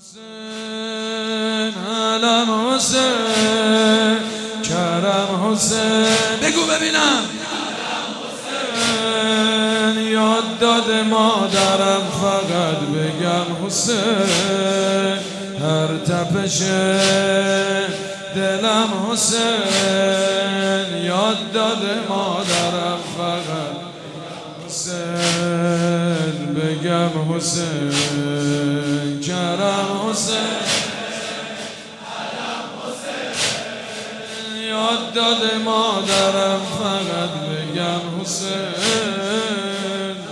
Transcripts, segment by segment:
حسین علم حسین کرم حسین بگو ببینم حسین یاد داده مادرم فقط بگم حسین هر تپش دلم حسین یاد داده مادرم فقط حسین بگم حسین کرم حسین علم حسین یاد داده مادرم فقط بگم حسین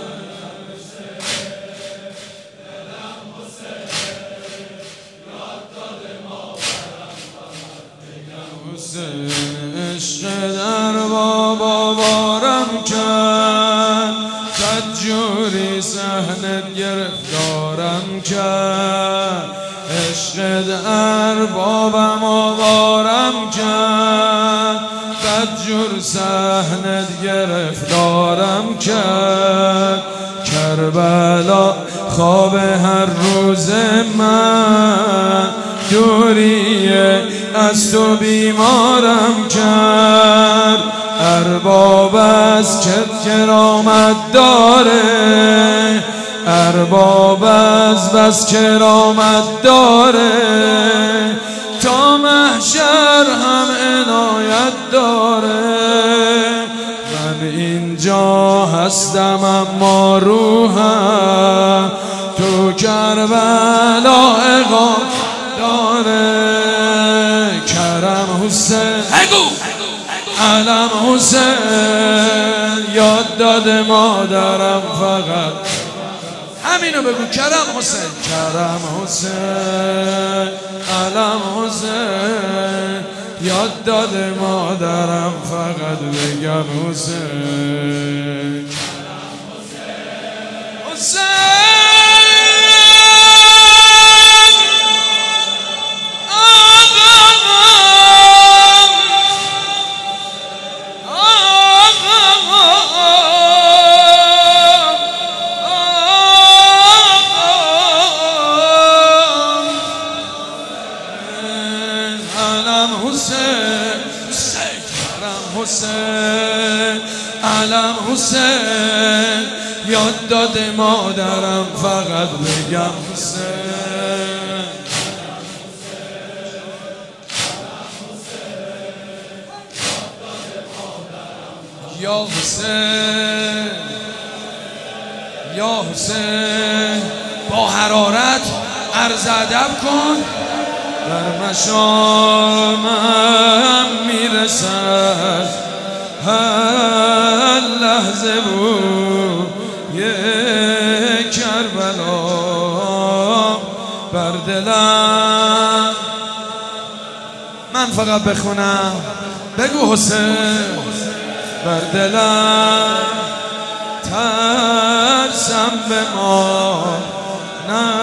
عشق در بابا بارم کرد بدجوری صحنت گرفتارم کرد عشق در بابم آوارم کرد بدجور صحنت گرفتارم کرد کربلا خواب هر روز من دوریه از تو بیمارم کرد ارباب از چت کرامت داره ارباب از بس کرامت داره تا محشر هم عنایت داره من اینجا هستم اما روحم تو کربلا اقامت داره کرم حسین علم حسین یاد داده مادرم فقط همینو بگو کرم حسین کرم حسین علم حسین یاد داده مادرم فقط بگم حسین حسین حسین علم حسین یاد داده مادرم فقط بگم حسین یا حسین یا حسین با حرارت عرض ادب کن در مشامم میرسد هر لحظه بود یک کربلا بر دلم من فقط بخونم بگو حسین بر دلم ترسم به ما نه